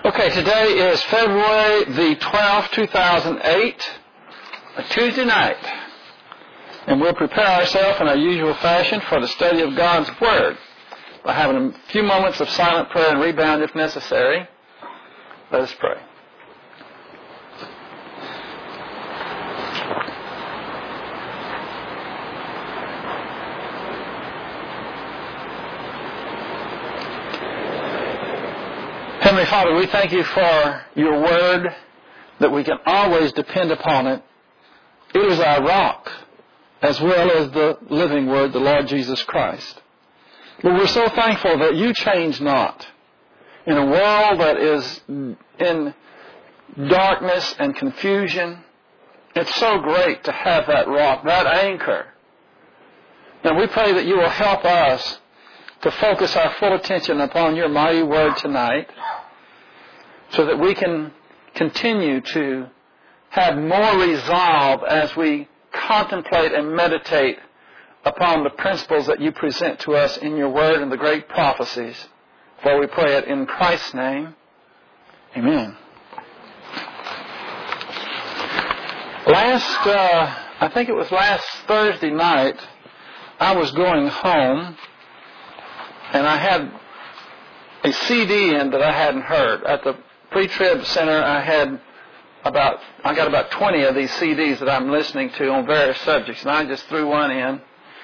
Okay, today is February the 12th, 2008, a Tuesday night. And we'll prepare ourselves in our usual fashion for the study of God's Word by having a few moments of silent prayer and rebound if necessary. Let us pray. Heavenly Father, we thank you for your Word, that we can always depend upon it. It is our rock, as well as the living Word, the Lord Jesus Christ. But we're so thankful that you change not. In a world that is in darkness and confusion, it's so great to have that rock, that anchor. Now we pray that you will help us to focus our full attention upon your mighty Word tonight, so that we can continue to have more resolve as we contemplate and meditate upon the principles that you present to us in your Word and the great prophecies. For we pray it in Christ's name. Amen. I think it was last Thursday night, I was going home, and I had a CD in that I hadn't heard. At the Pre-Trib Center, I got about 20 of these CDs that I'm listening to on various subjects, and I just threw one in.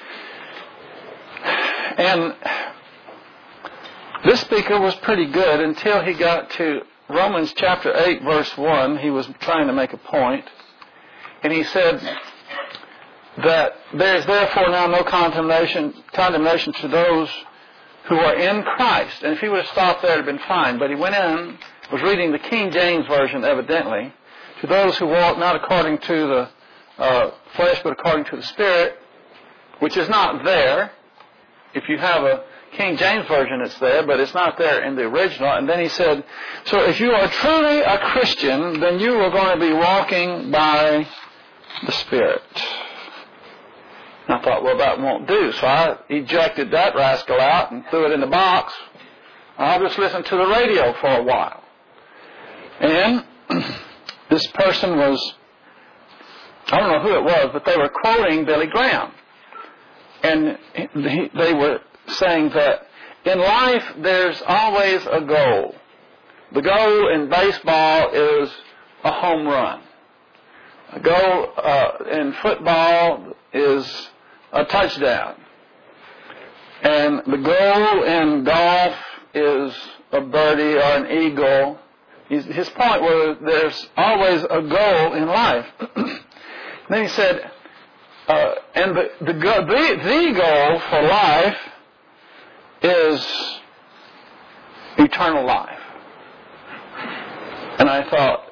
And this speaker was pretty good until he got to Romans chapter 8, verse 1. He was trying to make a point, and he said that there is therefore now no condemnation to those who are in Christ. And if he would have stopped there, it would have been fine. But he went in, was reading the King James Version, evidently, to those who walk not according to the flesh, but according to the Spirit, which is not there. If you have a King James Version, it's there, but it's not there in the original. And then he said, so if you are truly a Christian, then you are going to be walking by the Spirit. And I thought, well, that won't do. So I ejected that rascal out and threw it in the box. I'll just listen to the radio for a while. And this person was, I don't know who it was, but they were quoting Billy Graham. And they were saying that in life there's always a goal. The goal in baseball is a home run. A goal in football is a touchdown. And the goal in golf is a birdie or an eagle. His point was there's always a goal in life. Then he said, and the goal for life is eternal life. And I thought,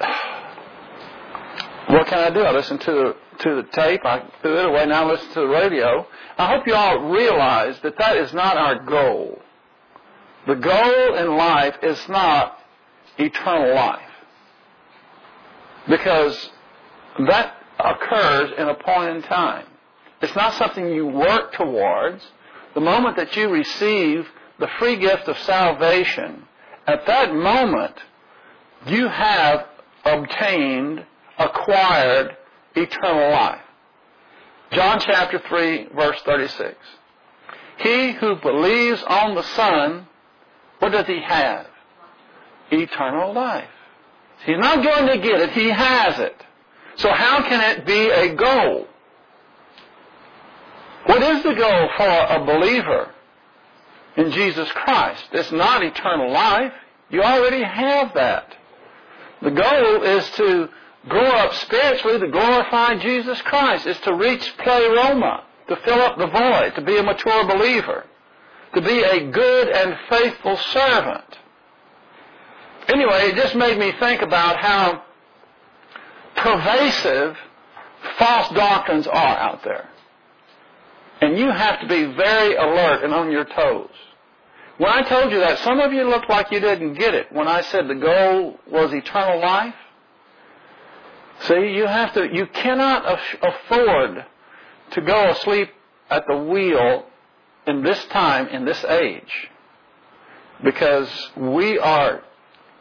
what can I do? I listened to the tape. I threw it away. Now I listen to the radio. I hope you all realize that that is not our goal. The goal in life is not eternal life, because that occurs in a point in time. It's not something you work towards. The moment that you receive the free gift of salvation, at that moment you have acquired eternal life. John chapter 3, verse 36. He who believes on the Son, what does he have? Eternal life. He's not going to get it, he has it. So how can it be a goal? What is the goal for a believer in Jesus Christ? It's not eternal life. You already have that. The goal is to grow up spiritually, to glorify Jesus Christ. It's to reach pleroma, to fill up the void, to be a mature believer, to be a good and faithful servant. Anyway, it just made me think about how pervasive false doctrines are out there. And you have to be very alert and on your toes. When I told you that, some of you looked like you didn't get it when I said the goal was eternal life. See, you cannot afford to go asleep at the wheel in this time, in this age, because we are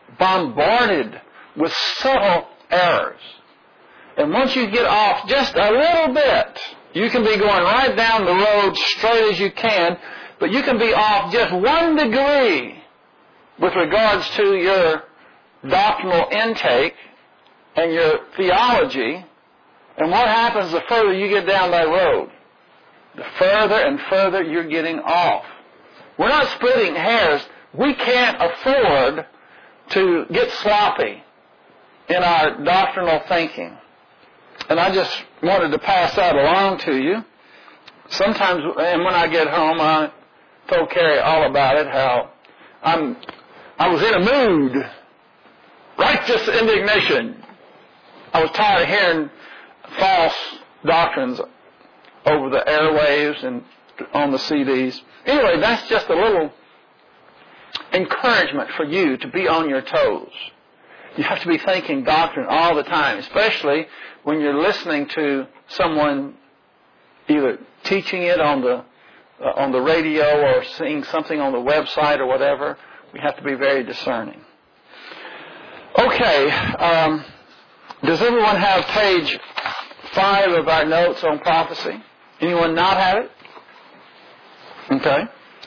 bombarded with subtle errors. And once you get off just a little bit, you can be going right down the road straight as you can, but you can be off just 1 degree with regards to your doctrinal intake and your theology. And what happens the further you get down that road? The further and further you're getting off. We're not splitting hairs. We can't afford to get sloppy in our doctrinal thinking. And I just wanted to pass that along to you. Sometimes, and when I get home, I told Carrie all about it, how I was in a mood. Righteous indignation. I was tired of hearing false doctrines over the airwaves and on the CDs. Anyway, that's just a little encouragement for you to be on your toes. You have to be thinking doctrine all the time, especially when you're listening to someone either teaching it on the radio or seeing something on the website or whatever. We have to be very discerning. Okay, does everyone have page 5 of our notes on prophecy? Anyone not have it? Okay.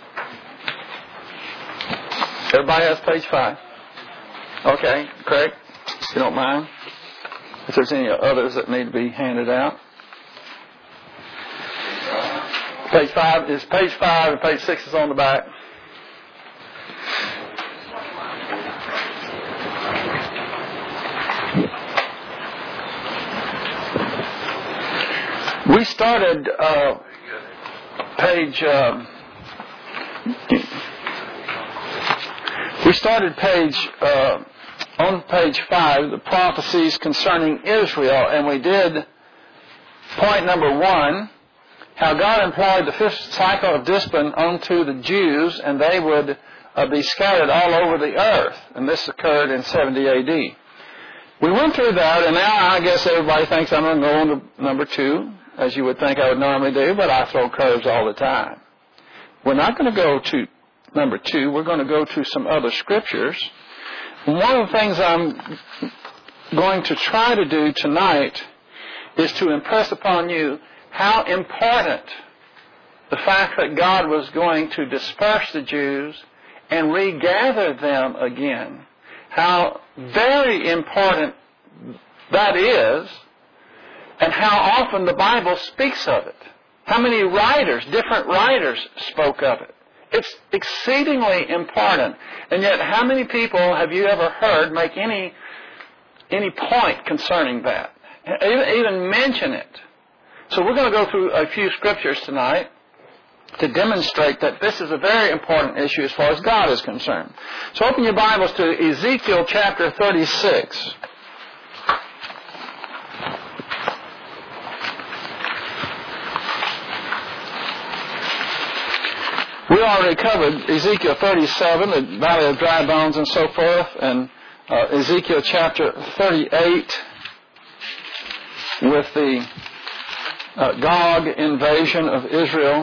Everybody has page 5. Okay, Craig, if you don't mind. If there's any others that need to be handed out. Page 5 is page 5 and page 6 is on the back. We started on page 5, the prophecies concerning Israel, and we did point number 1, how God employed the 5th cycle of discipline onto the Jews, and they would be scattered all over the earth, and this occurred in 70 A.D. We went through that, and now I guess everybody thinks I'm going to go on to number 2, as you would think I would normally do, but I throw curves all the time. We're not going to go to number 2. We're going to go to some other scriptures. And one of the things I'm going to try to do tonight is to impress upon you how important the fact that God was going to disperse the Jews and regather them again, how very important that is, and how often the Bible speaks of it. How many writers, different writers, spoke of it. It's exceedingly important. And yet, how many people have you ever heard make any point concerning that? Even mention it. So we're going to go through a few scriptures tonight to demonstrate that this is a very important issue as far as God is concerned. So open your Bibles to Ezekiel chapter 36. We already covered Ezekiel 37, the Valley of Dry Bones and so forth, and Ezekiel chapter 38 with the Gog invasion of Israel.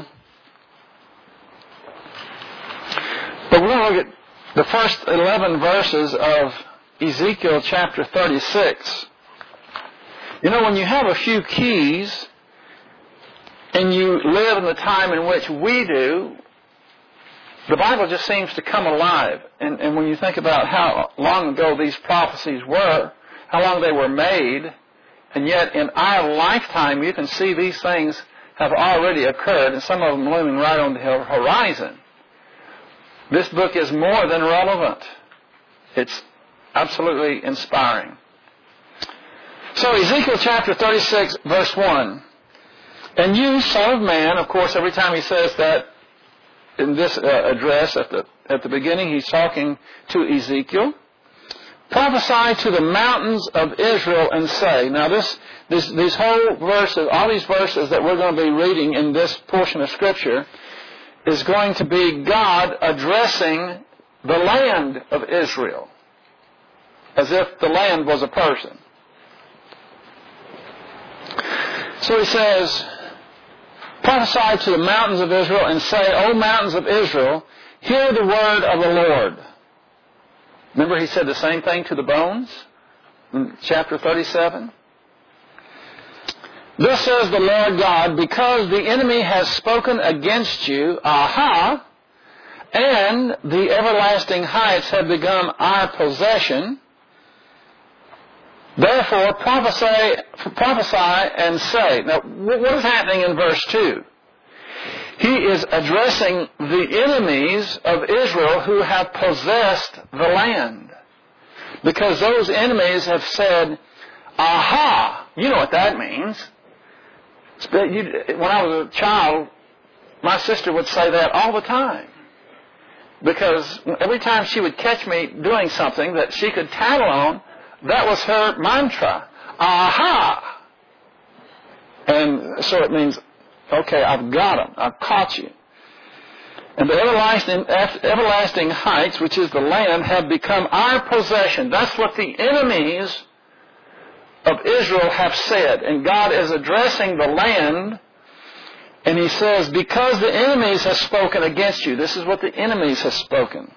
But we're going to look at the first 11 verses of Ezekiel chapter 36. You know, when you have a few keys and you live in the time in which we do, the Bible just seems to come alive. And when you think about how long ago these prophecies were, how long they were made, and yet in our lifetime you can see these things have already occurred, and some of them looming right on the horizon. This book is more than relevant. It's absolutely inspiring. So Ezekiel chapter 36, verse 1. And you, son of man, of course, every time he says that in this address at the beginning, he's talking to Ezekiel. Prophesy to the mountains of Israel and say. Now these whole verses, all these verses that we're going to be reading in this portion of Scripture is going to be God addressing the land of Israel as if the land was a person. So he says, prophesy to the mountains of Israel and say, O mountains of Israel, hear the word of the Lord. Remember he said the same thing to the bones in chapter 37? Thus says the Lord God, because the enemy has spoken against you, aha, and the everlasting heights have become our possession, therefore prophesy and say. Now, what is happening in verse 2? He is addressing the enemies of Israel who have possessed the land. Because those enemies have said, aha, you know what that means. When I was a child, my sister would say that all the time. Because every time she would catch me doing something that she could tattle on, that was her mantra. Aha! And so it means, okay, I've got him. I've caught you. And the everlasting heights, which is the land, have become our possession. That's what the enemies of Israel have said. And God is addressing the land, and He says, because the enemies have spoken against you. This is what the enemies have spoken.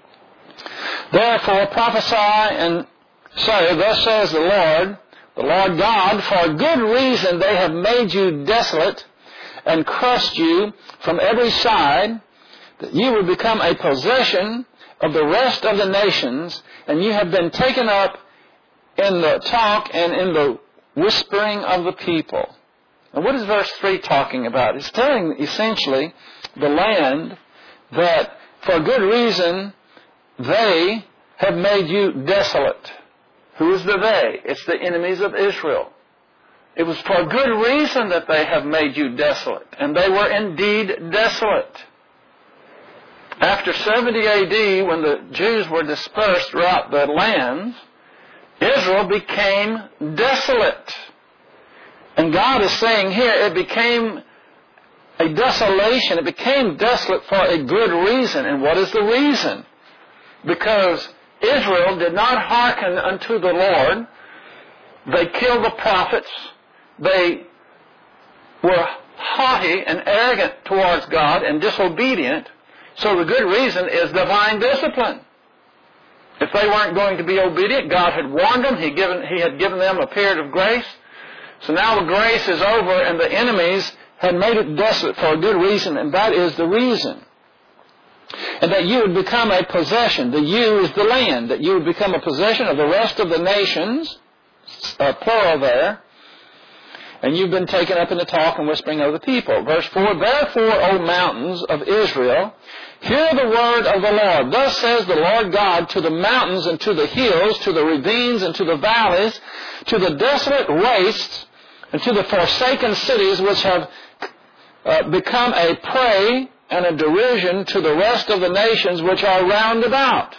Therefore prophesy and say, thus says the Lord God, for good reason they have made you desolate and crushed you from every side, that you would become a possession of the rest of the nations, and you have been taken up in the talk and in the whispering of the people. And what is verse 3 talking about? It's telling essentially the land that for good reason they have made you desolate. Who is the they? It's the enemies of Israel. It was for good reason that they have made you desolate. And they were indeed desolate. After 70 A.D., when the Jews were dispersed throughout the lands, Israel became desolate. And God is saying here, it became a desolation. It became desolate for a good reason. And what is the reason? Because Israel did not hearken unto the Lord. They killed the prophets. They were haughty and arrogant towards God and disobedient. So the good reason is divine discipline. If they weren't going to be obedient, God had warned them. He had given them a period of grace. So now the grace is over, and the enemies had made it desolate for a good reason, and that is the reason. And that you would become a possession. The you is the land. That you would become a possession of the rest of the nations, plural there. And you've been taken up in the talk and whispering of the people. Verse 4, therefore, O mountains of Israel, hear the word of the Lord. Thus says the Lord God to the mountains and to the hills, to the ravines and to the valleys, to the desolate wastes, and to the forsaken cities which have become a prey and a derision to the rest of the nations which are round about.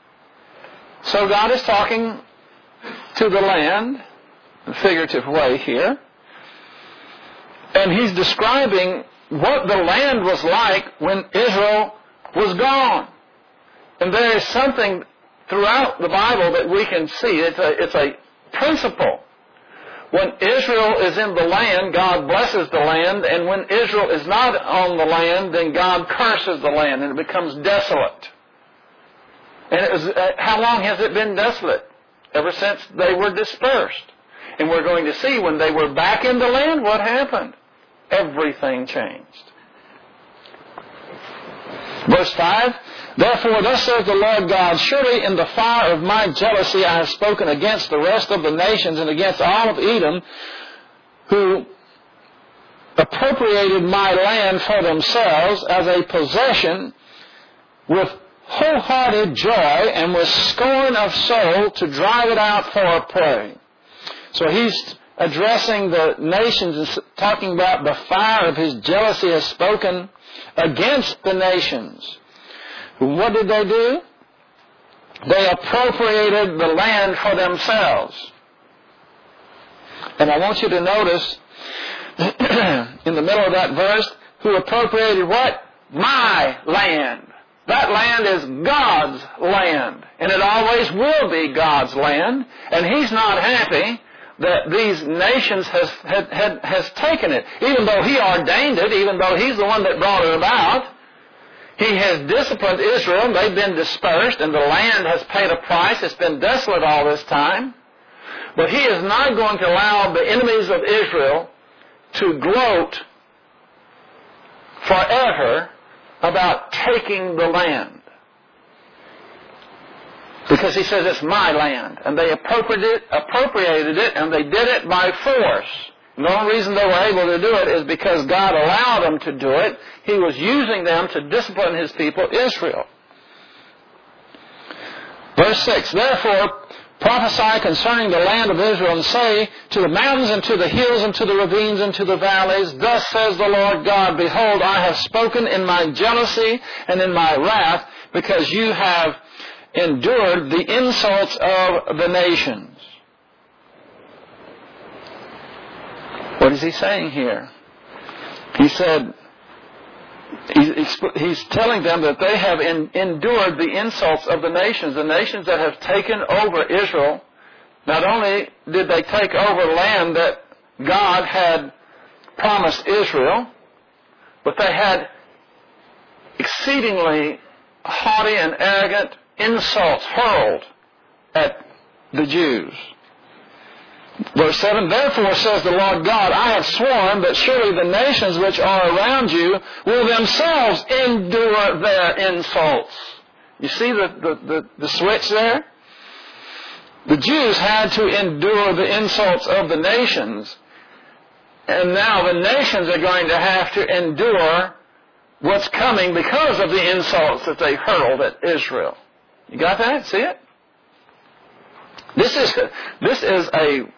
So God is talking to the land, in a figurative way here, and He's describing what the land was like when Israel was gone. And there is something throughout the Bible that we can see. It's a principle. When Israel is in the land, God blesses the land, and when Israel is not on the land, then God curses the land, and it becomes desolate. And how long has it been desolate? Ever since they were dispersed. And we're going to see when they were back in the land, what happened? Everything changed. Verse 5, therefore thus says the Lord God, surely in the fire of my jealousy I have spoken against the rest of the nations and against all of Edom, who appropriated my land for themselves as a possession with wholehearted joy and with scorn of soul to drive it out for a prey. So He's addressing the nations and talking about the fire of His jealousy has spoken against the nations. What did they do? They appropriated the land for themselves. And I want you to notice in the middle of that verse, who appropriated what? My land. That land is God's land. And it always will be God's land. And He's not happy that these nations has taken it. Even though He ordained it, even though He's the one that brought it about, He has disciplined Israel. They've been dispersed, and the land has paid a price. It's been desolate all this time. But He is not going to allow the enemies of Israel to gloat forever about taking the land. Because He says it's my land. And they appropriated it, and they did it by force. And the only reason they were able to do it is because God allowed them to do it. He was using them to discipline His people, Israel. Verse 6, therefore prophesy concerning the land of Israel, and say to the mountains and to the hills and to the ravines and to the valleys, thus says the Lord God, behold, I have spoken in my jealousy and in my wrath, because you have endured the insults of the nations. What is He saying here? He said, He's telling them that they have endured the insults of the nations that have taken over Israel. Not only did they take over land that God had promised Israel, but they had exceedingly haughty and arrogant insults hurled at the Jews. Verse 7, therefore says the Lord God, I have sworn that surely the nations which are around you will themselves endure their insults. You see the switch there? The Jews had to endure the insults of the nations, and now the nations are going to have to endure what's coming because of the insults that they hurled at Israel. You got that? See it? This is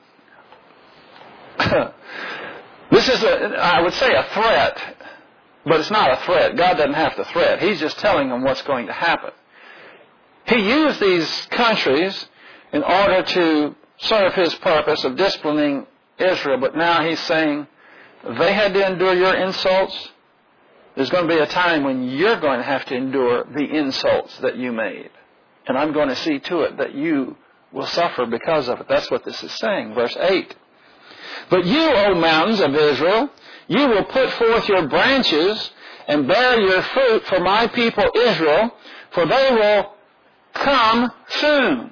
I would say, a threat, but it's not a threat. God doesn't have to threat. He's just telling them what's going to happen. He used these countries in order to serve His purpose of disciplining Israel, but now He's saying, they had to endure your insults. There's going to be a time when you're going to have to endure the insults that you made. And I'm going to see to it that you will suffer because of it. That's what this is saying. Verse 8. But you, O mountains of Israel, you will put forth your branches and bear your fruit for my people Israel, for they will come soon.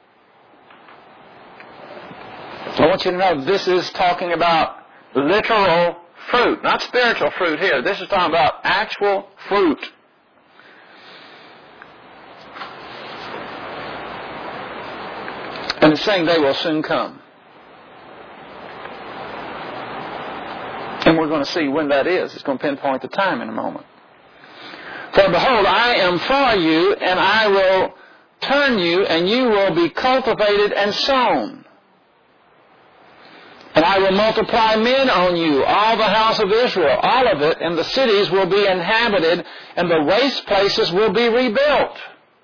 I want you to know this is talking about literal fruit, not spiritual fruit here. This is talking about actual fruit. And it's saying they will soon come. And we're going to see when that is. It's going to pinpoint the time in a moment. For behold, I am for you, and I will turn you, and you will be cultivated and sown. And I will multiply men on you, all the house of Israel, all of it, and the cities will be inhabited, and the waste places will be rebuilt.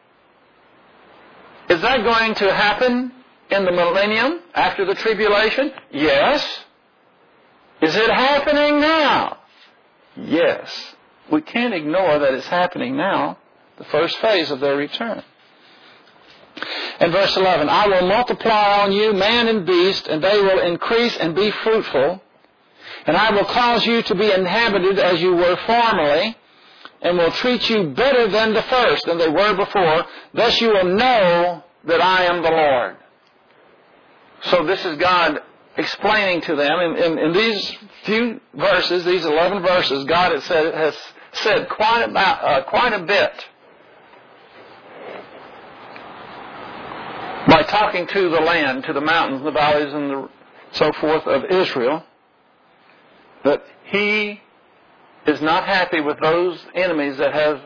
Is that going to happen in the millennium, after the tribulation? Yes. Is it happening now? Yes. We can't ignore that it's happening now, the first phase of their return. And verse 11, I will multiply on you man and beast, and they will increase and be fruitful. And I will cause you to be inhabited as you were formerly, and will treat you better than the first, than they were before. Thus you will know that I am the Lord. So this is God explaining to them, in these few verses, these 11 verses, God has said quite a bit by talking to the land, to the mountains, the valleys, and so forth of Israel, that He is not happy with those enemies that have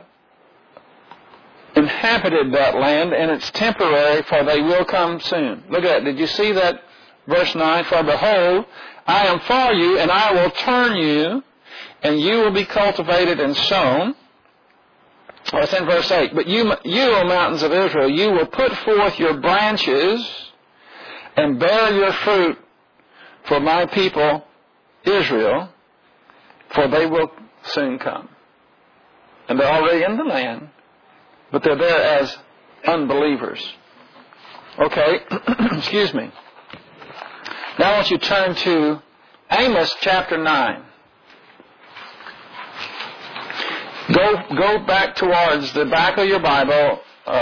inhabited that land, and it's temporary, for they will come soon. Look at it. Did you see that? Verse 9, for behold, I am for you, and I will turn you, and you will be cultivated and sown. Well, it's in verse 8. But you, O mountains of Israel, you will put forth your branches and bear your fruit for my people Israel, for they will soon come. And they're already in the land, but they're there as unbelievers. Okay, excuse me. Now I want you to turn to Amos chapter 9. Go Go back towards the back of your Bible.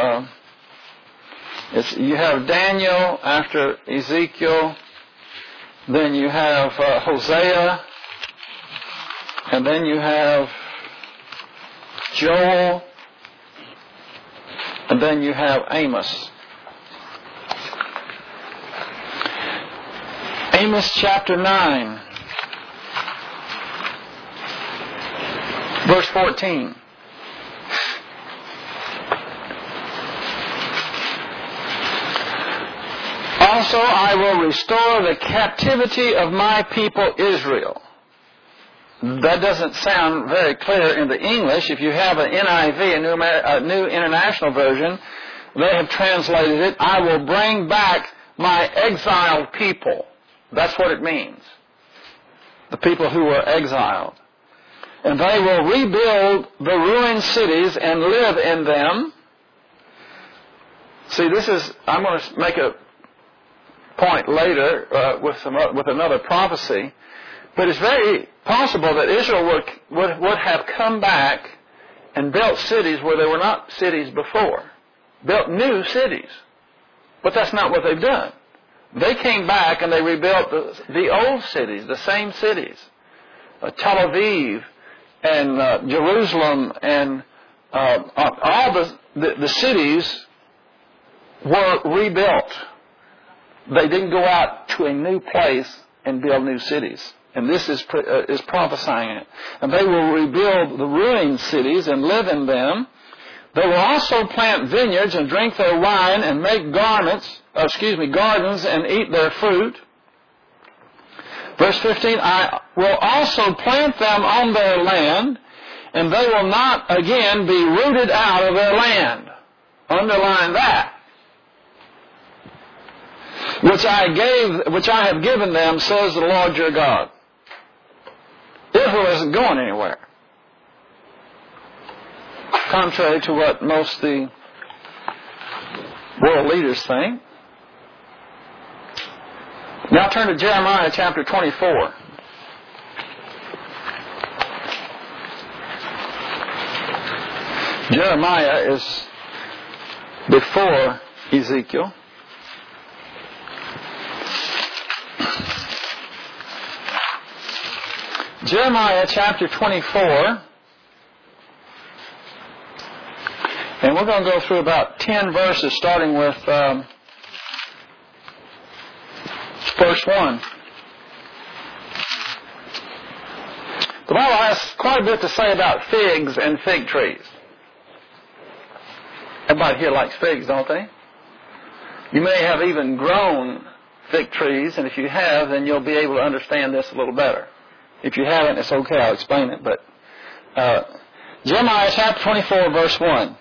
You have Daniel after Ezekiel. Then you have Hosea. And then you have Joel. And then you have Amos. Amos chapter 9. Verse 14. Also I will restore the captivity of my people Israel. That doesn't sound very clear in the English. If you have an NIV, a New International Version, they have translated it, I will bring back my exiled people. That's what it means. The people who were exiled. And they will rebuild the ruined cities and live in them. See, I'm going to make a point later with another prophecy. But it's very possible that Israel would have come back and built cities where there were not cities before. Built new cities. But that's not what they've done. They came back and they rebuilt the old cities, the same cities. Tel Aviv and Jerusalem and all the cities were rebuilt. They didn't go out to a new place and build new cities. And this is prophesying it. And they will rebuild the ruined cities and live in them. They will also plant vineyards and drink their wine and make gardens and eat their fruit. Verse 15, I will also plant them on their land, and they will not again be rooted out of their land. Underline that. Which I have given them, says the Lord your God. Israel isn't going anywhere. Contrary to what most of the world leaders think. Now turn to Jeremiah chapter 24. Jeremiah is before Ezekiel. Jeremiah chapter 24, and we're going to go through about 10 verses starting with verse 1. The Bible has quite a bit to say about figs and fig trees. Everybody here likes figs, don't they? You may have even grown fig trees, and if you have, then you'll be able to understand this a little better. If you haven't, it's okay, I'll explain it. But Jeremiah chapter 24, verse 1.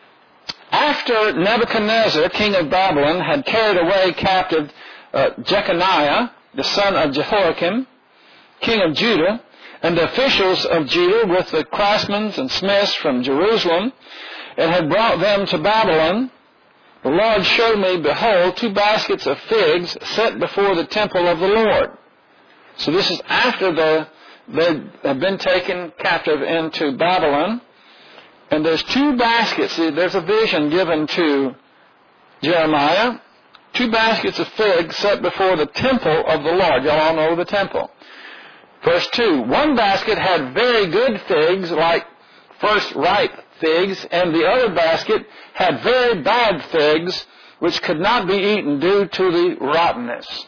After Nebuchadnezzar, king of Babylon, had carried away captive Jeconiah, the son of Jehoiakim, king of Judah, and the officials of Judah with the craftsmen and smiths from Jerusalem, and had brought them to Babylon, the Lord showed me, behold, 2 baskets of figs set before the temple of the Lord. So this is after they have been taken captive into Babylon. And there's 2 baskets. There's a vision given to Jeremiah. 2 baskets of figs set before the temple of the Lord. Y'all all know the temple. Verse 2. 1 basket had very good figs, like first ripe figs, and the other basket had very bad figs, which could not be eaten due to the rottenness.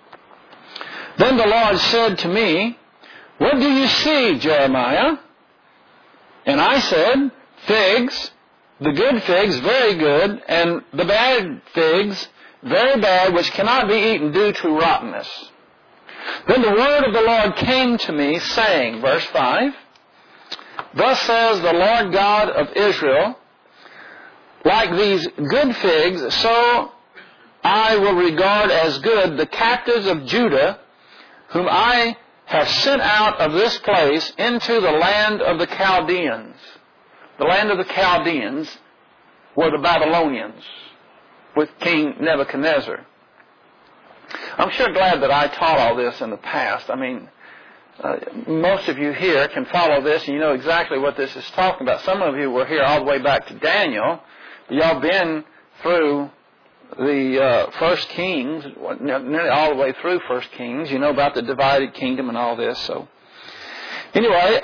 Then the Lord said to me, what do you see, Jeremiah? And I said, figs, the good figs, very good, and the bad figs, very bad, which cannot be eaten due to rottenness. Then the word of the Lord came to me, saying, verse 5, thus says the Lord God of Israel, like these good figs, so I will regard as good the captives of Judah, whom I have sent out of this place into the land of the Chaldeans. The land of the Chaldeans were the Babylonians with King Nebuchadnezzar. I'm sure glad that I taught all this in the past. I mean, most of you here can follow this, and you know exactly what this is talking about. Some of you were here all the way back to Daniel. Y'all been through the First Kings, nearly all the way through First Kings. You know about the divided kingdom and all this. So, anyway,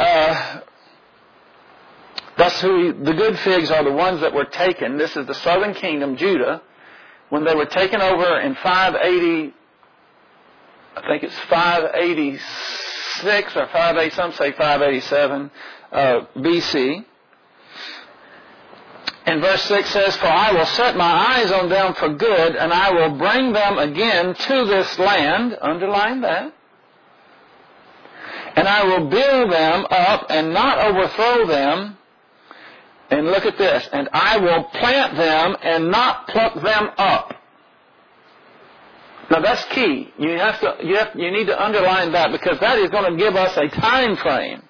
that's who the good figs are. The ones that were taken. This is the southern kingdom, Judah, when they were taken over in 580. I think it's 586 or 580. Some say 587 BC. And verse 6 says, "For I will set my eyes on them for good, and I will bring them again to this land," underline that, "and I will build them up and not overthrow them." And look at this, "and I will plant them and not pluck them up." Now that's key. You need to underline that, because that is going to give us a time frame.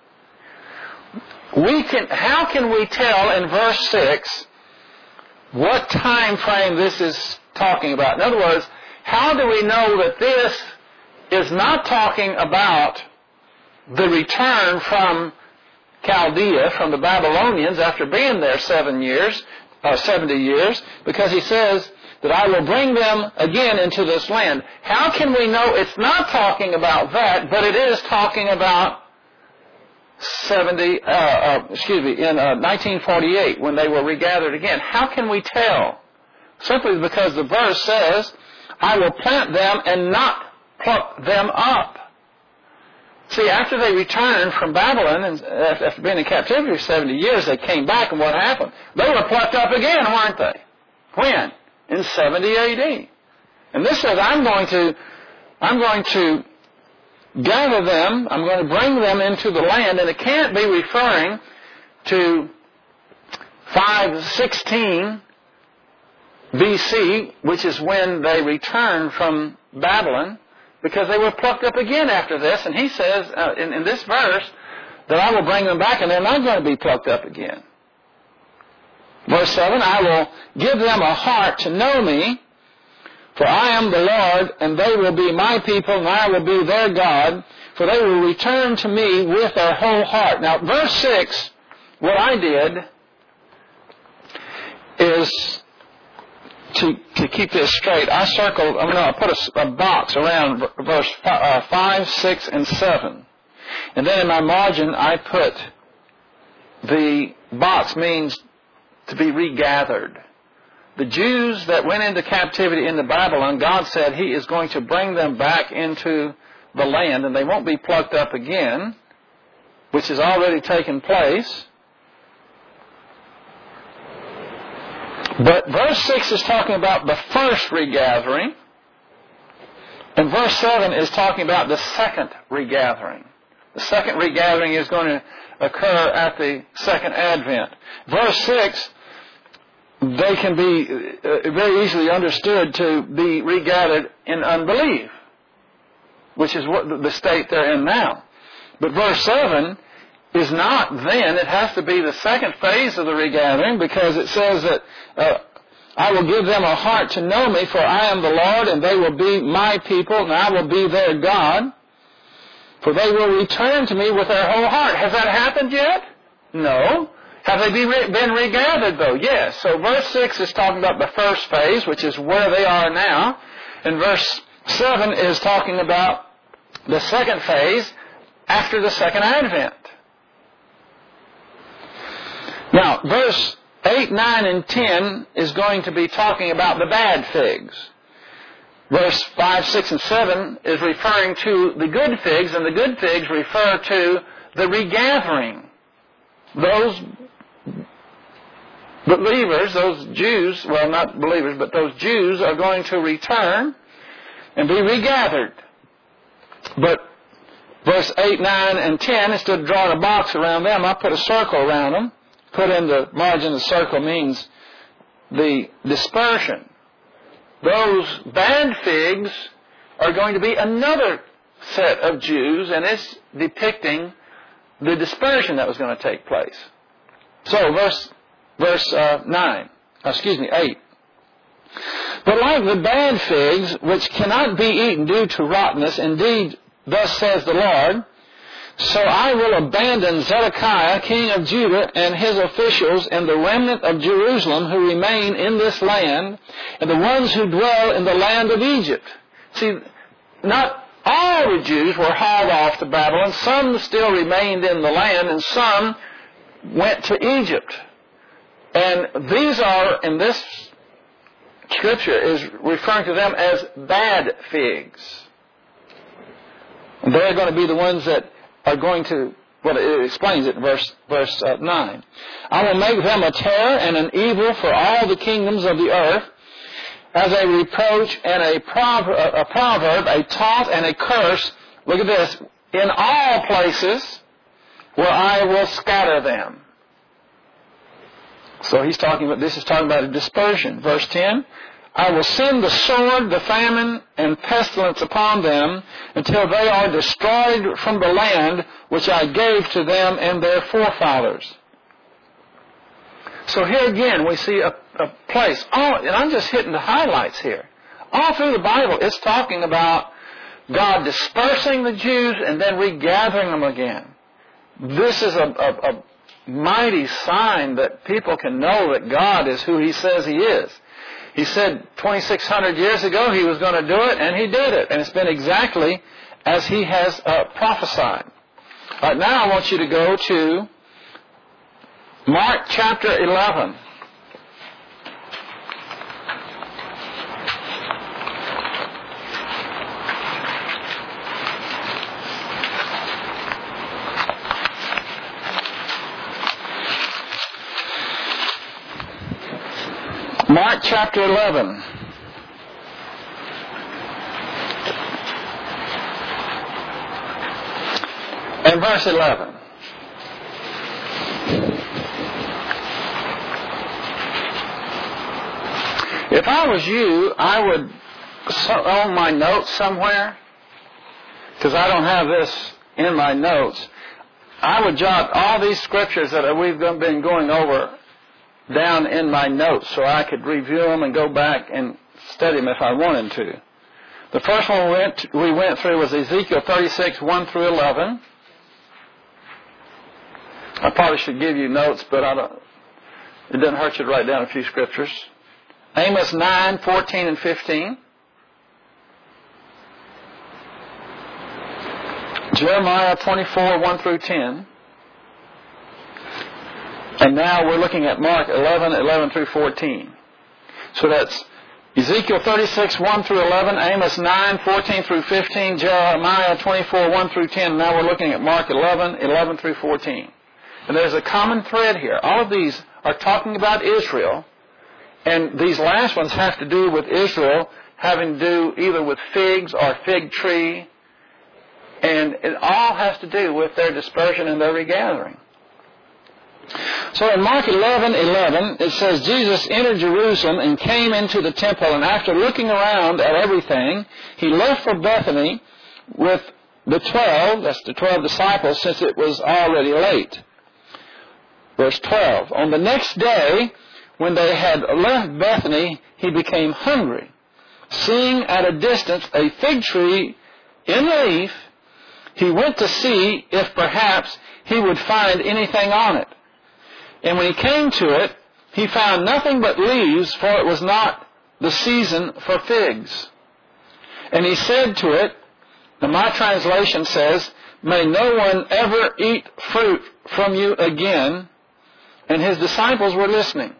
How can we tell in verse 6 what time frame this is talking about? In other words, how do we know that this is not talking about the return from Chaldea, from the Babylonians, after being there 70 years? Because he says that I will bring them again into this land. How can we know it's not talking about that, but it is talking about in 1948, when they were regathered again? How can we tell? Simply because the verse says, "I will plant them and not pluck them up." See, after they returned from Babylon, and after being in captivity for 70 years, they came back, and what happened? They were plucked up again, weren't they? When? In 70 AD. And this says, I'm going to gather them, I'm going to bring them into the land, and it can't be referring to 516 BC, which is when they returned from Babylon, because they were plucked up again after this. And he says in this verse that I will bring them back, and they're not going to be plucked up again. Verse 7, "I will give them a heart to know me, for I am the Lord, and they will be my people, and I will be their God, for they will return to me with their whole heart." Now, verse 6, what I did is to keep this straight. I put a box around verse 5, 6, and 7. And then in my margin, I put the box means to be regathered. The Jews that went into captivity into Babylon, God said He is going to bring them back into the land, and they won't be plucked up again, which has already taken place. But verse 6 is talking about the first regathering, and verse 7 is talking about the second regathering. The second regathering is going to occur at the second advent. Verse 6, they can be very easily understood to be regathered in unbelief, which is what the state they're in now. But verse 7 is not then. It has to be the second phase of the regathering, because it says that I will give them a heart to know me, for I am the Lord, and they will be my people, and I will be their God. For they will return to me with their whole heart. Has that happened yet? No. Have they been regathered, though? Yes. So verse 6 is talking about the first phase, which is where they are now. And verse 7 is talking about the second phase after the second advent. Now, verse 8, 9, and 10 is going to be talking about the bad figs. Verse 5, 6, and 7 is referring to the good figs, and the good figs refer to the regathering. Those believers, those Jews, well, not believers, but those Jews are going to return and be regathered. But verse 8, 9, and 10, instead of drawing a box around them, I put a circle around them. Put in the margin of the circle means the dispersion. Those bad figs are going to be another set of Jews, and it's depicting the dispersion that was going to take place. So, verse 8. But like the bad figs, which cannot be eaten due to rottenness, indeed, thus says the Lord, So I will abandon Zedekiah, king of Judah, and his officials, and the remnant of Jerusalem who remain in this land, and the ones who dwell in the land of Egypt. See, not all the Jews were hauled off to Babylon. Some still remained in the land, and some went to Egypt. And these are, in this Scripture, is referring to them as bad figs. And they're going to be the ones that are going to, well, it explains it in verse 9. I will make them a terror and an evil for all the kingdoms of the earth, as a reproach and a proverb, a taunt and a curse. Look at this. In all places where I will scatter them. So this is talking about a dispersion. Verse 10, I will send the sword, the famine, and pestilence upon them until they are destroyed from the land which I gave to them and their forefathers. So here again we see a place. And I'm just hitting the highlights here. All through the Bible it's talking about God dispersing the Jews and then regathering them again. This is a mighty sign that people can know that God is who He says He is. He said 2,600 years ago He was going to do it, and He did it. And it's been exactly as He has prophesied. All right, now I want you to go to Mark chapter 11. Mark chapter 11. And verse 11. If I was you, I would own my notes somewhere, because I don't have this in my notes. I would jot all these scriptures that we've been going over down in my notes so I could review them and go back and study them if I wanted to. The first one we went through was Ezekiel 36, 1 through 11. I probably should give you notes, but it doesn't hurt you to write down a few scriptures. Amos 9, 14 and 15. Jeremiah 24, 1 through 10. And now we're looking at Mark 11, 11 through 14. So that's Ezekiel 36, 1 through 11, Amos 9, 14 through 15, Jeremiah 24, 1 through 10. Now we're looking at Mark 11, 11 through 14. And there's a common thread here. All of these are talking about Israel. And these last ones have to do with Israel having to do either with figs or fig tree. And it all has to do with their dispersion and their regathering. So in Mark 11:11, it says, Jesus entered Jerusalem and came into the temple, and after looking around at everything, He left for Bethany with the 12, that's the 12 disciples, since it was already late. Verse 12, on the next day, when they had left Bethany, He became hungry. Seeing at a distance a fig tree in leaf, He went to see if perhaps He would find anything on it. And when He came to it, He found nothing but leaves, for it was not the season for figs. And He said to it, and my translation says, may no one ever eat fruit from you again. And His disciples were listening.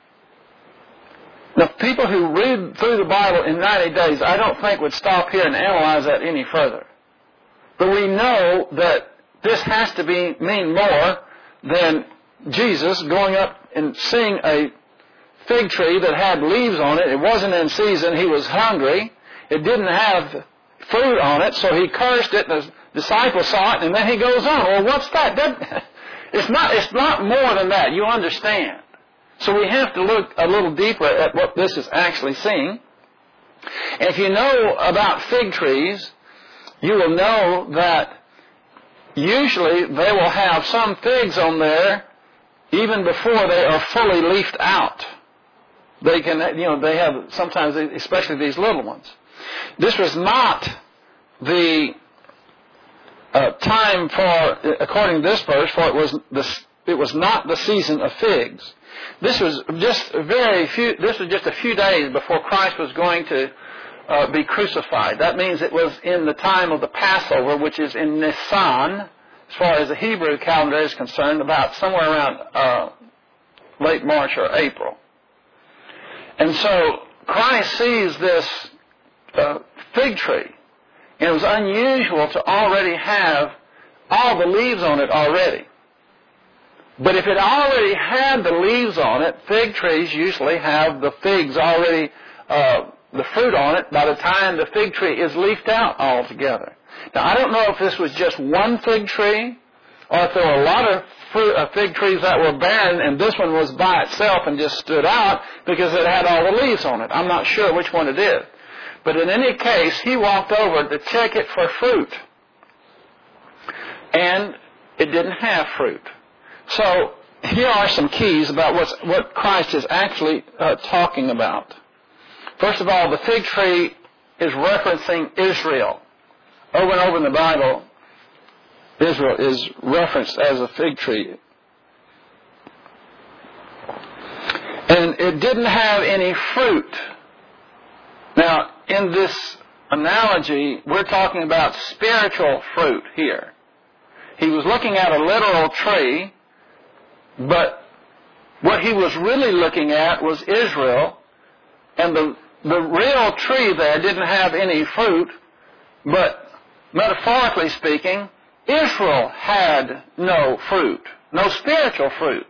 Now, people who read through the Bible in 90 days, I don't think would stop here and analyze that any further. But we know that this has to mean more than Jesus going up and seeing a fig tree that had leaves on it. It wasn't in season. He was hungry. It didn't have fruit on it, so He cursed it. The disciples saw it, and then He goes on. Well, what's that? It's not more than that. You understand. So we have to look a little deeper at what this is actually saying. And if you know about fig trees, you will know that usually they will have some figs on there even before they are fully leafed out. They can, they have sometimes, especially these little ones. This was not the time for, according to this verse, for it was not the season of figs. This was just a few days before Christ was going to be crucified. That means it was in the time of the Passover, which is in Nisan, as far as the Hebrew calendar is concerned, about somewhere around late March or April. And so Christ sees this fig tree, and it was unusual to already have all the leaves on it already. But if it already had the leaves on it, fig trees usually have the figs already, the fruit on it by the time the fig tree is leafed out altogether. Now, I don't know if this was just one fig tree, or if there were a lot of fig trees that were barren, and this one was by itself and just stood out because it had all the leaves on it. I'm not sure which one it is. But in any case, he walked over to check it for fruit. And it didn't have fruit. So here are some keys about what Christ is actually talking about. First of all, the fig tree is referencing Israel. Over and over in the Bible, Israel is referenced as a fig tree. And it didn't have any fruit. Now, in this analogy, we're talking about spiritual fruit here. He was looking at a literal tree, but what he was really looking at was Israel, and the real tree there didn't have any fruit, but metaphorically speaking, Israel had no fruit, no spiritual fruit.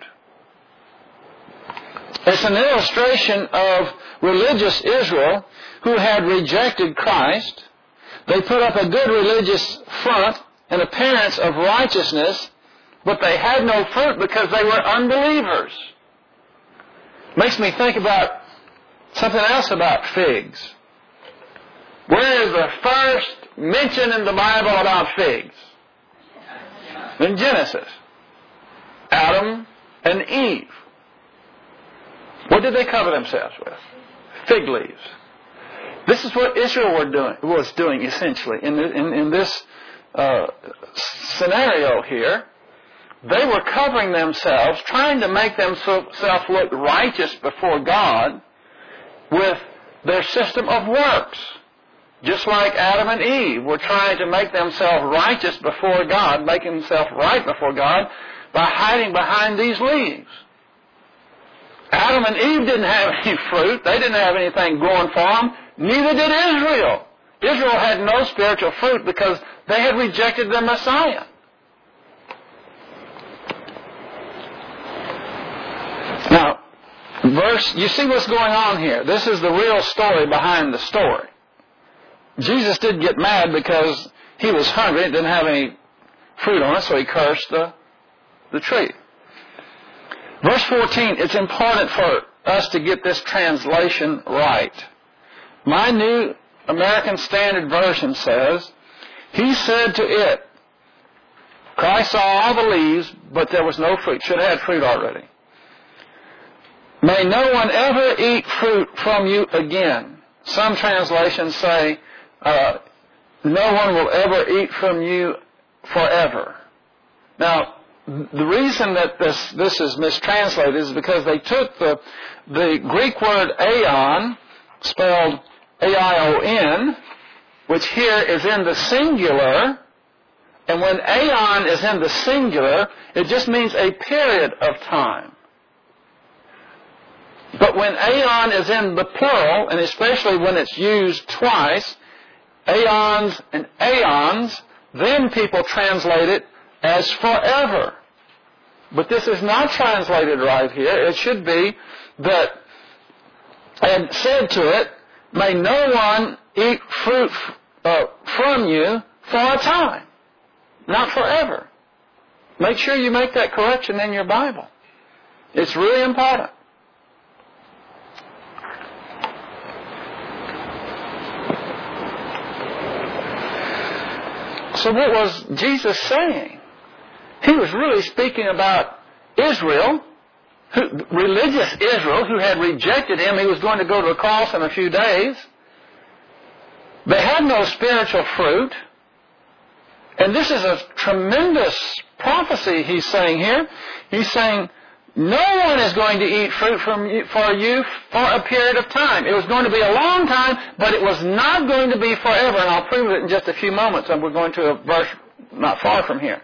It's an illustration of religious Israel who had rejected Christ. They put up a good religious front, an appearance of righteousness, but they had no fruit because they were unbelievers. Makes me think about something else about figs. Where is the first mention in the Bible about figs? In Genesis. Adam and Eve. What did they cover themselves with? Fig leaves. This is what Israel was doing essentially in this scenario here. They were covering themselves, trying to make themselves look righteous before God with their system of works. Just like Adam and Eve were trying to make themselves righteous before God, making themselves right before God by hiding behind these leaves. Adam and Eve didn't have any fruit. They didn't have anything going for them. Neither did Israel. Israel had no spiritual fruit because they had rejected the Messiah. Now, you see what's going on here. This is the real story behind the story. Jesus did get mad because he was hungry and didn't have any fruit on it, so he cursed the tree. Verse 14, it's important for us to get this translation right. My New American Standard Version says, he said to it, Christ saw all the leaves, but there was no fruit. Should have had fruit already. May no one ever eat fruit from you again. Some translations say, no one will ever eat from you forever. Now, the reason that this is mistranslated is because they took the Greek word aion, spelled A-I-O-N, which here is in the singular, and when aion is in the singular, it just means a period of time. But when aeon is in the plural, and especially when it's used twice, aeons and aeons, then people translate it as forever. But this is not translated right here. It should be that, and said to it, may no one eat fruit from you for a time, not forever. Make sure you make that correction in your Bible. It's really important. So what was Jesus saying? He was really speaking about Israel, religious Israel, who had rejected him. He was going to go to the cross in a few days. They had no spiritual fruit. And this is a tremendous prophecy he's saying here. He's saying, no one is going to eat fruit for you for a period of time. It was going to be a long time, but it was not going to be forever. And I'll prove it in just a few moments. And we're going to a verse not far from here.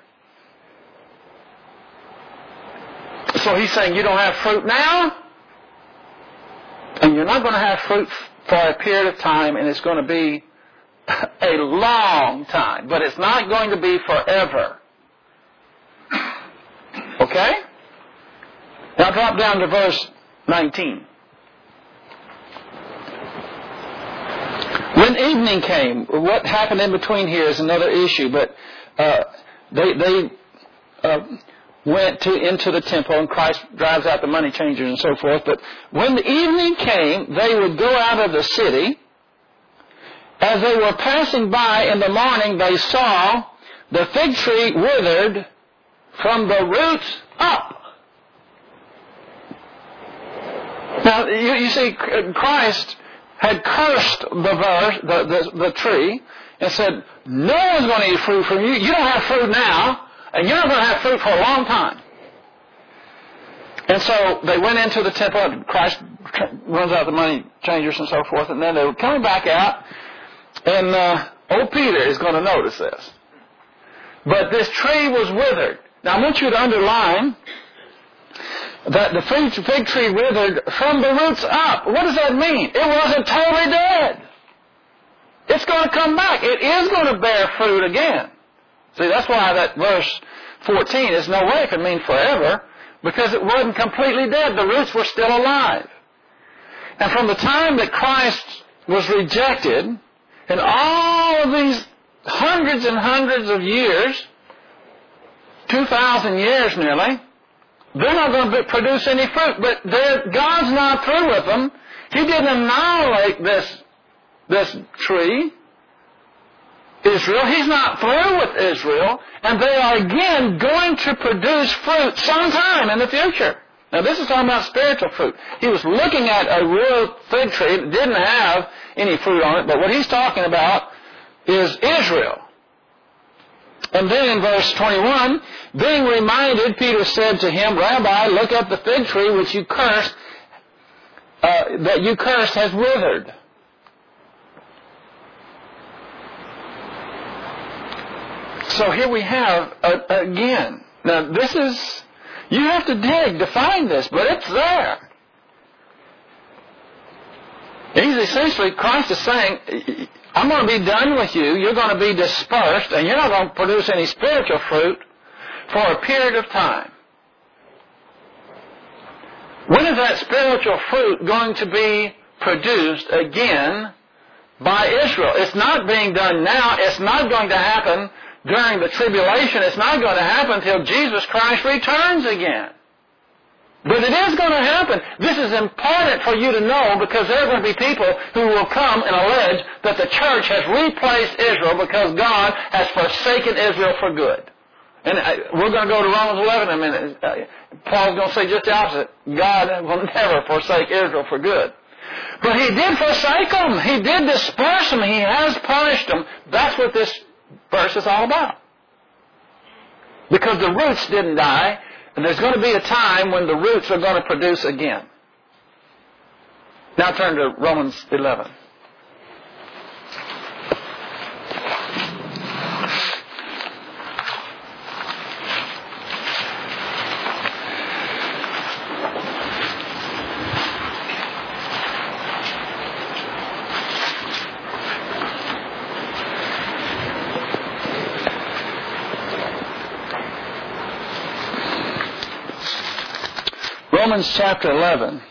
So he's saying you don't have fruit now, and you're not going to have fruit for a period of time, and it's going to be a long time. But it's not going to be forever. Okay? Now drop down to verse 19. When evening came, what happened in between here is another issue, but they went into the temple, and Christ drives out the money changers and so forth. But when the evening came, they would go out of the city. As they were passing by in the morning, they saw the fig tree withered from the roots up. Now, you see, Christ had cursed the tree and said, no one's going to eat fruit from you. You don't have fruit now, and you're not going to have fruit for a long time. And so they went into the temple, and Christ runs out the money changers and so forth, and then they were coming back out, and old Peter is going to notice this. But this tree was withered. Now, I want you to underline that the fig tree withered from the roots up. What does that mean? It wasn't totally dead. It's going to come back. It is going to bear fruit again. See, that's why that verse 14 is no way it could mean forever, because it wasn't completely dead. The roots were still alive. And from the time that Christ was rejected, in all of these hundreds and hundreds of years, 2,000 years nearly, they're not going to produce any fruit. But God's not through with them. He didn't annihilate this tree, Israel. He's not through with Israel. And they are again going to produce fruit sometime in the future. Now this is talking about spiritual fruit. He was looking at a real fig tree that didn't have any fruit on it. But what he's talking about is Israel. And then in verse 21, being reminded, Peter said to him, Rabbi, look at the fig tree which you cursed, that you cursed has withered. So here we have, again, now this is, you have to dig to find this, but it's there. He's essentially, Christ is saying, I'm going to be done with you, you're going to be dispersed, and you're not going to produce any spiritual fruit for a period of time. When is that spiritual fruit going to be produced again by Israel? It's not being done now. It's not going to happen during the tribulation. It's not going to happen until Jesus Christ returns again. But it is going to happen. This is important for you to know, because there are going to be people who will come and allege that the church has replaced Israel because God has forsaken Israel for good. And we're going to go to Romans 11 in a minute. Paul's going to say just the opposite. God will never forsake Israel for good. But He did forsake them. He did disperse them. He has punished them. That's what this verse is all about. Because the roots didn't die, and there's going to be a time when the roots are going to produce again. Now turn to Romans 11. Romans chapter 11.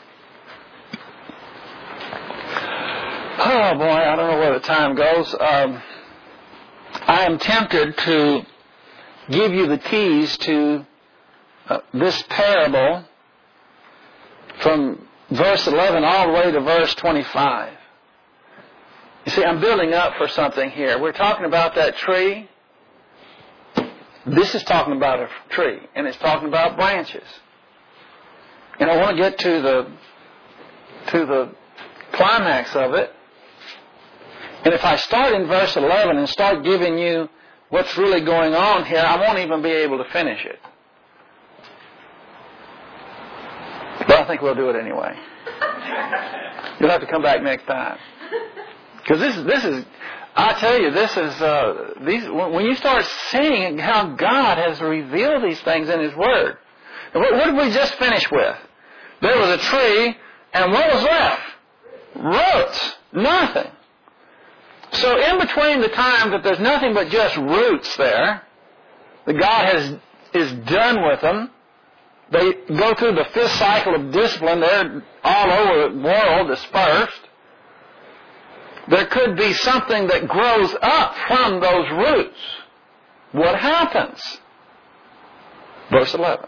Oh boy, I don't know where the time goes. I am tempted to give you the keys to this parable from verse 11 all the way to verse 25. You see, I'm building up for something here. We're talking about that tree. This is talking about a tree, and it's talking about branches. And I want to get to the climax of it. And if I start in verse 11 and start giving you what's really going on here, I won't even be able to finish it. But I think we'll do it anyway. You'll have to come back next time. Because this is, I tell you, this is, when you start seeing how God has revealed these things in His Word. What did we just finish with? There was a tree, and what was left? Roots. Nothing. So in between the time that there's nothing but just roots there, that God is done with them, they go through the 5th cycle of discipline. They're all over the world, dispersed. There could be something that grows up from those roots. What happens? Verse 11.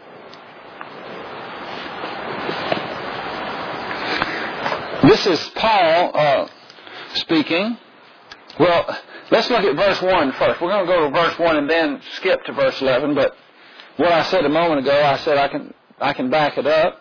This is Paul speaking. Well, let's look at verse 1 first. We're going to go to verse 1 and then skip to verse 11. But what I said a moment ago, I said I can back it up.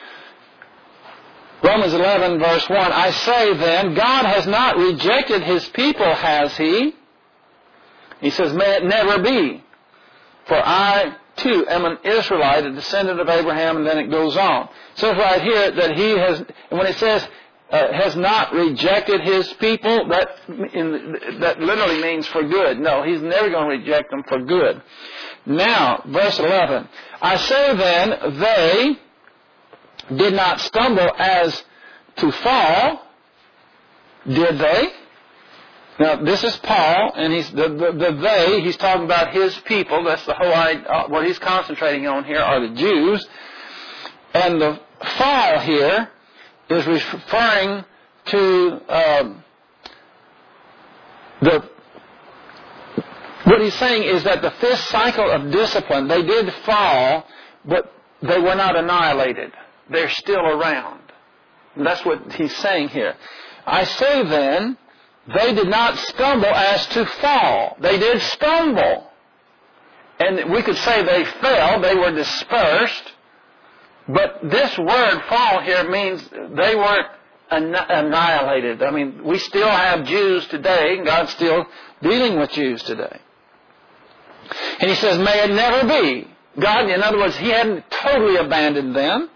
Romans 11, verse 1, I say then, God has not rejected His people, has He? He says, may it never be. For I, too, am an Israelite, a descendant of Abraham, and then it goes on. It says right here that He has, and when it says, has not rejected His people, that literally means for good. No, He's never going to reject them for good. Now, verse 11, I say then, they did not stumble as to fall, did they? Now, this is Paul, and he's he's talking about his people. That's the whole idea. What he's concentrating on here are the Jews. And the fall here is referring to what he's saying is that the 5th cycle of discipline, they did fall, but they were not annihilated. They're still around. And that's what he's saying here. I say then, they did not stumble as to fall. They did stumble. And we could say they fell, they were dispersed. But this word fall here means they weren't annihilated. I mean, we still have Jews today, and God's still dealing with Jews today. And he says, may it never be. God, in other words, He hadn't totally abandoned them.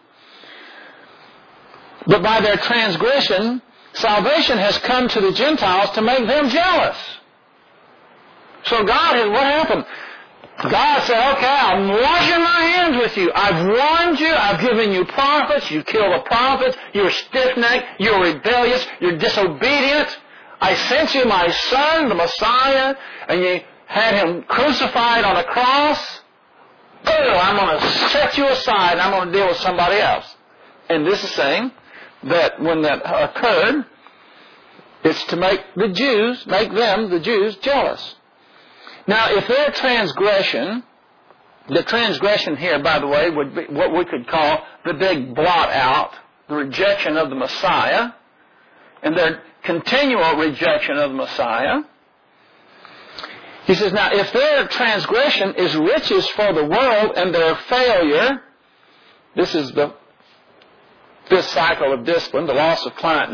But by their transgression, salvation has come to the Gentiles to make them jealous. So God what happened? God said, okay, I'm washing my hands with you. I've warned you. I've given you prophets. You kill the prophets. You're stiff-necked. You're rebellious. You're disobedient. I sent you my Son, the Messiah, and you had Him crucified on a cross. I'm going to set you aside and I'm going to deal with somebody else. And this is saying that when that occurred, it's to make the Jews, jealous. Now, if their transgression, the transgression here, by the way, would be what we could call the big blot out, the rejection of the Messiah, and their continual rejection of the Messiah. He says, now, if their transgression is riches for the world and their failure, this is the 5th cycle of discipline, the loss of client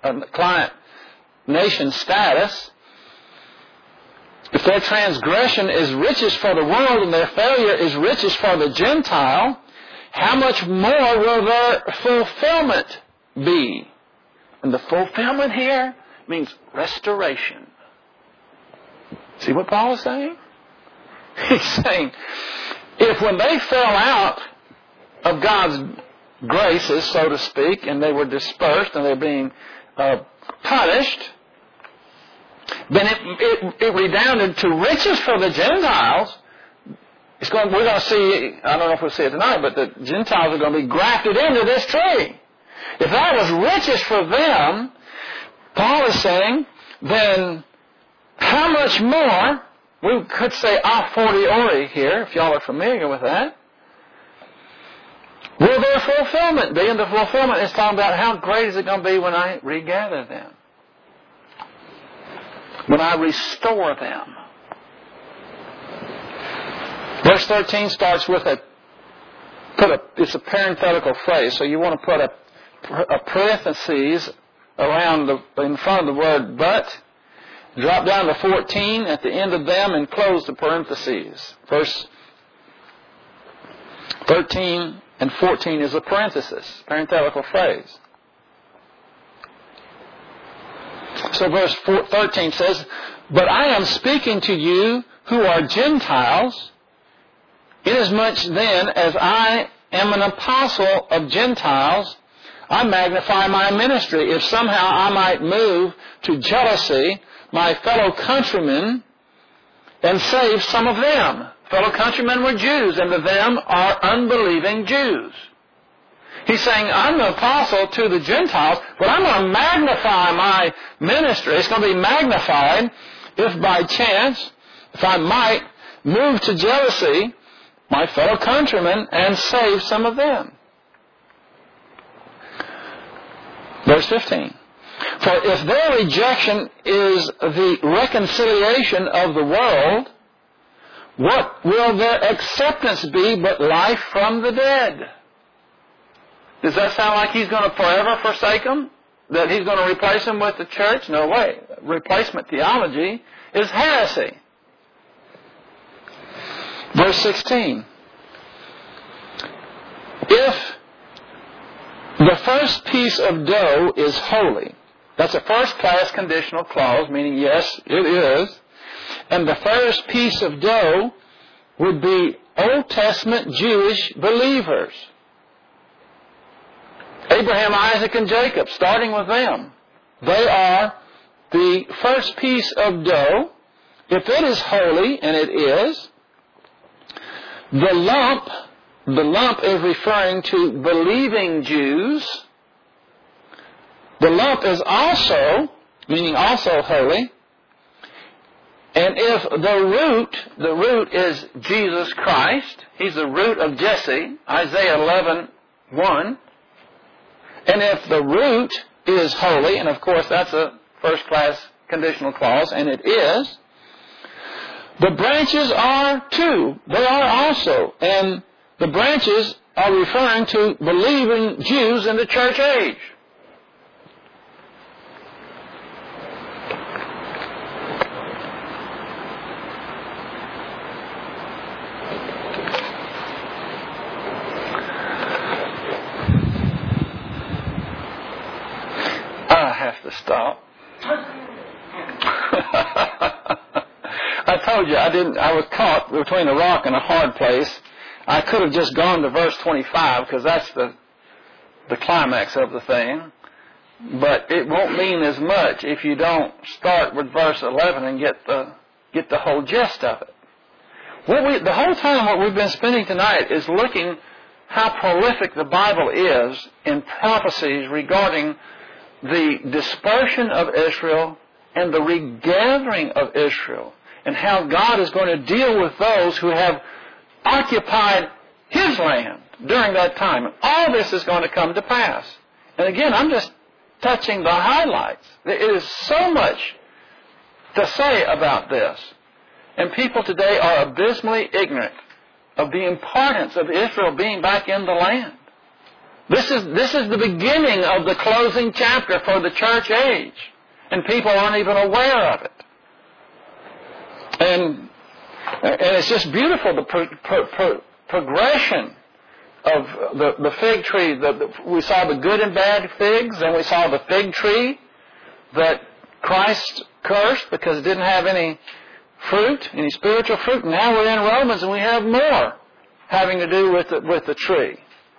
nation status. If their transgression is riches for the world and their failure is riches for the Gentile, how much more will their fulfillment be? And the fulfillment here means restoration. See what Paul is saying? He's saying, if when they fell out of God's graces, so to speak, and they were dispersed and they're being punished, then it redounded to riches for the Gentiles. We're going to see, I don't know if we'll see it tonight, but the Gentiles are going to be grafted into this tree. If that was riches for them, Paul is saying, then how much more, we could say a fortiori here, if y'all are familiar with that, will their fulfillment be? And the fulfillment is talking about how great is it going to be when I regather them, when I restore them. Verse 13 starts with it's a parenthetical phrase, so you want to put a parenthesis in front of the word but, Drop down to 14 at the end of them and close the parentheses. Verse 13 and 14 is a parenthesis, parenthetical phrase. So verse 13 says, "But I am speaking to you who are Gentiles, inasmuch then as I am an apostle of Gentiles, I magnify my ministry, if somehow I might move to jealousy my fellow countrymen and save some of them." Fellow countrymen were Jews, and the them are unbelieving Jews. He's saying, I'm the apostle to the Gentiles, but I'm going to magnify my ministry. It's going to be magnified if by chance, if I might, move to jealousy my fellow countrymen and save some of them. Verse 15. "For if their rejection is the reconciliation of the world, what will their acceptance be but life from the dead?" Does that sound like he's going to forever forsake them? That he's going to replace them with the church? No way. Replacement theology is heresy. Verse 16. "If the first piece of dough is holy," that's a first-class conditional clause, meaning yes, it is. And the first piece of dough would be Old Testament Jewish believers. Abraham, Isaac, and Jacob, starting with them. They are the first piece of dough. If it is holy, and it is, the lump is referring to believing Jews. The lump is also, meaning also holy. And if the root is Jesus Christ, he's the root of Jesse, Isaiah 11:1. And if the root is holy, and of course that's a first-class conditional clause, and it is, the branches are too. They are also. And the branches are referring to believing Jews in the church age. Stop. I told you I was caught between a rock and a hard place. I could have just gone to verse 25 because that's the climax of the thing. But it won't mean as much if you don't start with verse 11 and get the whole gist of it. The whole time what we've been spending tonight is looking how prolific the Bible is in prophecies regarding the dispersion of Israel and the regathering of Israel, and how God is going to deal with those who have occupied His land during that time. And all this is going to come to pass. And again, I'm just touching the highlights. It is so much to say about this. And people today are abysmally ignorant of the importance of Israel being back in the land. This is the beginning of the closing chapter for the church age. And people aren't even aware of it. And it's just beautiful, the progression of the fig tree. We saw the good and bad figs, and we saw the fig tree that Christ cursed because it didn't have any fruit, any spiritual fruit. And now we're in Romans and we have more having to do with the tree.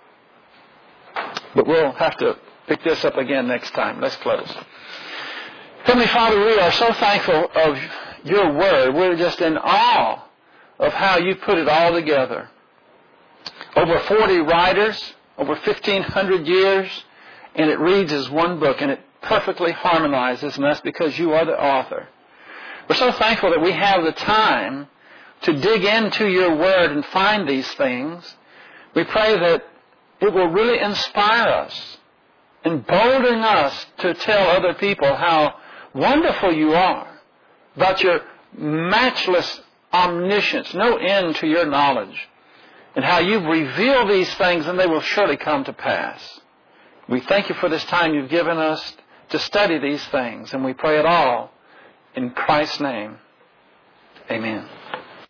But we'll have to pick this up again next time. Let's close. Heavenly Father, we are so thankful of your word. We're just in awe of how you put it all together. Over 40 writers, over 1,500 years, and it reads as one book, and it perfectly harmonizes, and that's because you are the author. We're so thankful that we have the time to dig into your word and find these things. We pray that it will really inspire us, embolden us to tell other people how wonderful you are, about your matchless omniscience, no end to your knowledge, and how you've revealed these things and they will surely come to pass. We thank you for this time you've given us to study these things, and we pray it all In Christ's name, amen.